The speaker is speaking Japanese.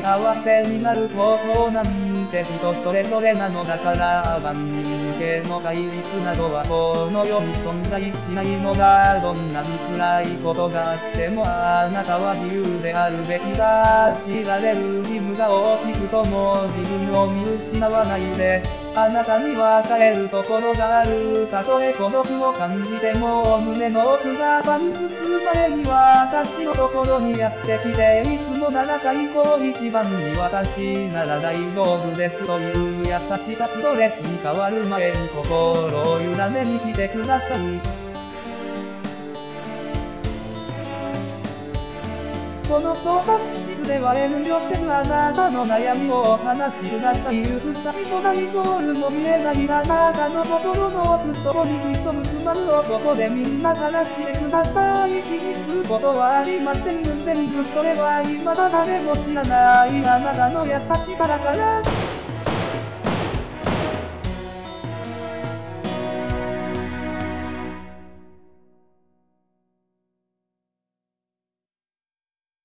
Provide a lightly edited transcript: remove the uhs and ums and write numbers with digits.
幸せになる方法なんて人それぞれなのだから、万人向けの対立などはこの世に存在しないのだ。どんなに辛いことがあってもあなたは自由であるべきだ。強いられる義務が大きくとも自分を見失わないで。あなたには変えるところがある。たとえ孤独を感じても胸の奥がパンクする前には私のところにやってきて、いつも7回以降一番に私なら大丈夫ですという優しさ。ストレスに変わる前に心を委ねに来てください。この相談室では遠慮せずあなたの悩みをお話しください。言う塞ぎもないゴールも見えないあなたの心の奥底に潜む不満をここでみんな話してください。気にすることはありません。全部それは未だ誰も知らないあなたの優しさだから。